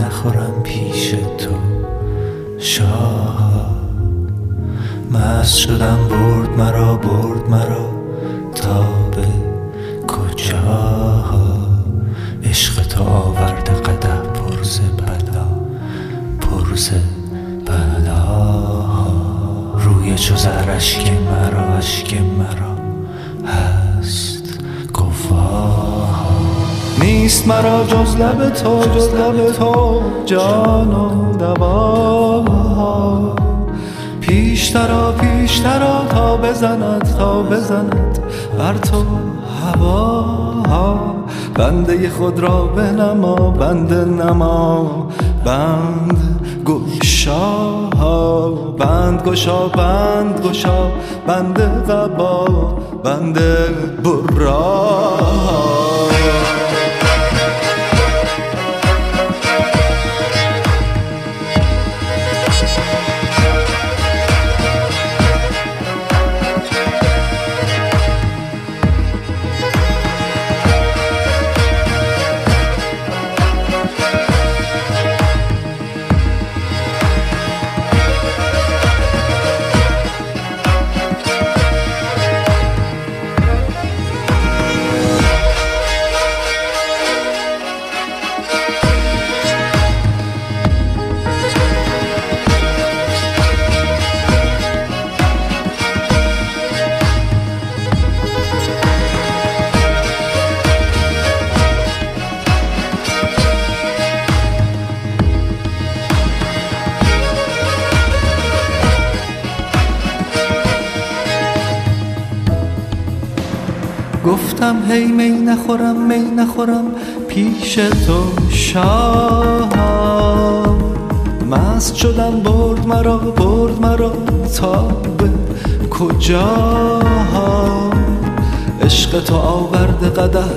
نخورم پیش تو شاه. مست شدم برد مرا تا به کجا. عشق تو آورده قدح پرز بلا. روی چو زر اشک مرا هست گواه. نیست مرا جز لب تو جان و دوا. پیشترا تا بزند بر تو هوا. بنده خود را بنما بنده نما بند گشا. بند گشا بنده قبا بنده برا. گفتم هی می نخورم پیش تو شاه. مست شدم برد مرا تا به کجا. عشق تو آورده قدح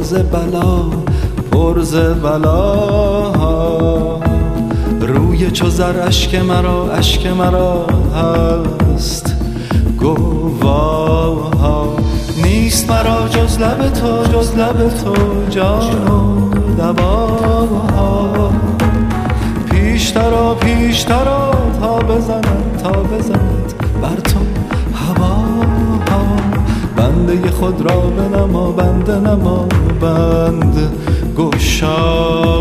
پرز بلا. روی چو زر اشک مرا هست گواه. نیست مرا جز لب تو جان و دوا. پیشترا تا بزند بر تو هوا. بنده خود را بنما بنده نما بند گشا.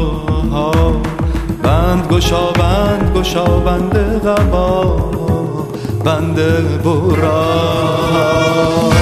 بند گشا بنده قبا بنده برا.